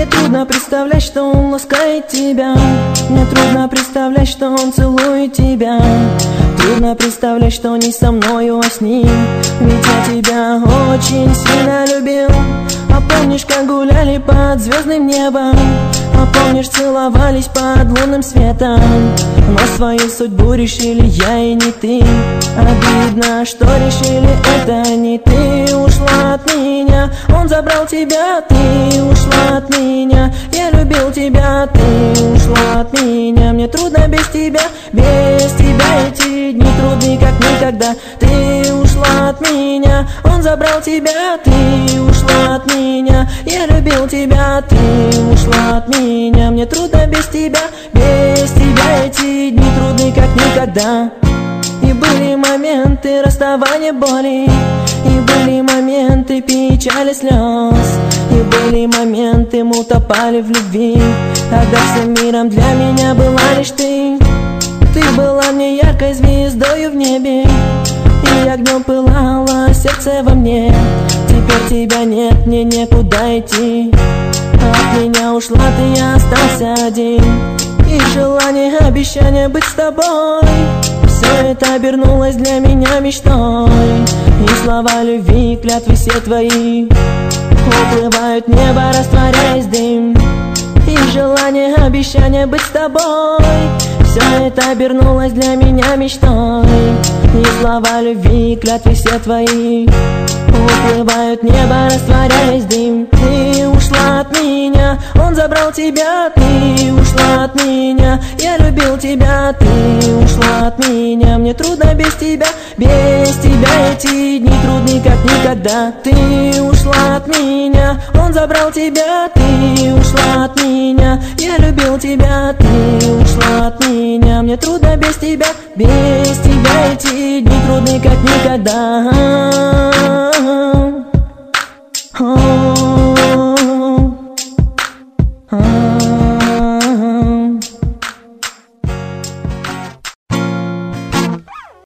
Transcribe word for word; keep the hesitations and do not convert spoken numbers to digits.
Мне трудно представлять, что он ласкает тебя. Мне трудно представлять, что он целует тебя. Трудно представлять, что не со мною, а с ним. Ведь я тебя очень сильно любил. А помнишь, как гуляли под звездным небом? А помнишь, целовались под лунным светом? Но свою судьбу решили я и не ты. Обидно, что решили это не ты. Ушла от меня, он забрал тебя. Ты ушла от меня, я любил тебя. Ты ушла от меня, мне трудно без тебя. Без тебя эти дни трудны, как никогда. Ты ушла от меня, он забрал тебя. Ты ушла от меня, я любил тебя. Ты ушла от меня, мне трудно без тебя. Без тебя эти дни трудны, как никогда. И были моменты расставания боли, и были моменты печали слез, и были моменты мы утопали в любви, когда всем миром для меня была лишь ты. Ты была мне яркой звездою в небе, и огнем пылало сердце во мне. Теперь тебя нет, мне некуда идти. От меня ушла ты, я остался один. И желание, обещание быть с тобой, все это обернулось для меня мечтой. И слова любви, клятвы все твои уплывают в небо, растворяясь в дым. И желание, обещание быть с тобой, все это обернулось для меня мечтой. И слова любви, клятвы все твои уплывают в небо, растворяясь в дым. Ты ушла от меня, он забрал тебя. Ты ушла от меня, я любил тебя. Ты ушла от меня, мне трудно без тебя. Без тебя эти дни трудны, как никогда. Ты ушла от меня, он забрал тебя. Ты ушла от меня, я любил тебя. Ты ушла от меня, мне трудно без тебя. Без тебя эти дни трудны, как никогда. Oh